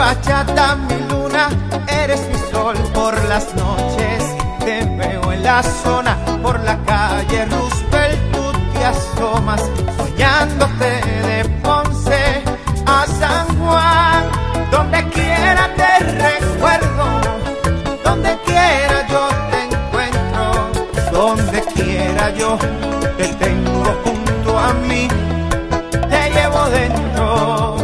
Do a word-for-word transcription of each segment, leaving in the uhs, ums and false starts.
bachata, mi luna, eres mi sol por las noches. Te veo en la zona, por la calle Roosevelt, tú te asomas, soñándote de Ponce a San Juan. Donde quiera te recuerdo, donde quiera yo te encuentro, donde quiera yo te tengo junto a mí, te llevo dentro.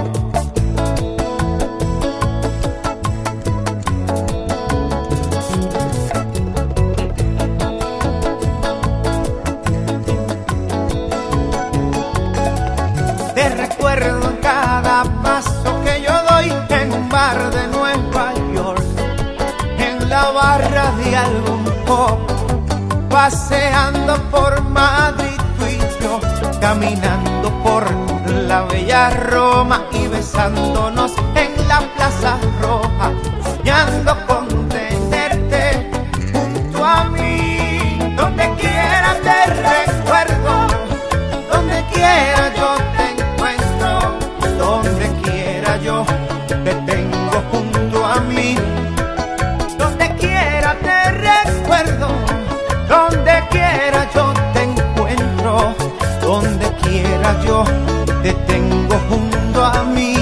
Te recuerdo en cada paso que yo doy en un bar de Nueva York, en la barra de algún pop, paseando por Madrid tú y yo, caminando por la bella Roma y besándonos en la Plaza Roja, soñando con tenerte junto a mí. Donde quiera te recuerdo, donde quiera yo te encuentro, donde quiera yo te tengo junto a mí. Donde quiera te recuerdo, donde quiera yo te encuentro, donde quiera yo te tengo junto a mí.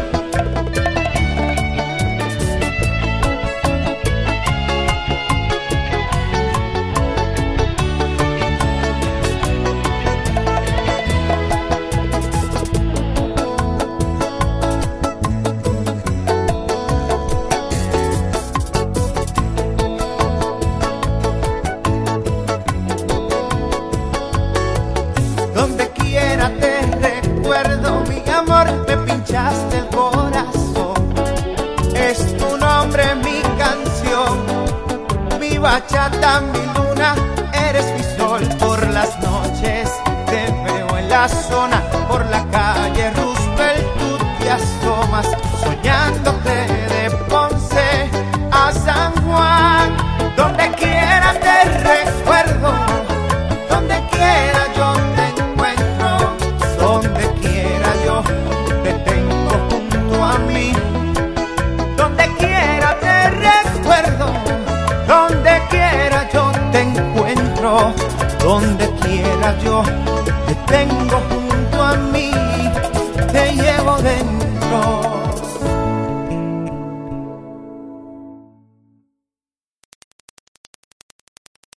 Donde quiera te recuerdo, mi amor, me pinchaste el corazón. Es tu nombre, mi canción, mi bachata, mi luna, eres mi sol por las noches. Te veo en la zona, por la calle Roosevelt, tú te asomas, soñándote de Ponce a San Juan. Donde quiera te recuerdo, donde quiera yo te encuentro, donde quiera yo te tengo junto a mí. Donde quiera te recuerdo, donde quiera yo te encuentro, donde quiera yo te tengo junto a mí, te llevo dentro.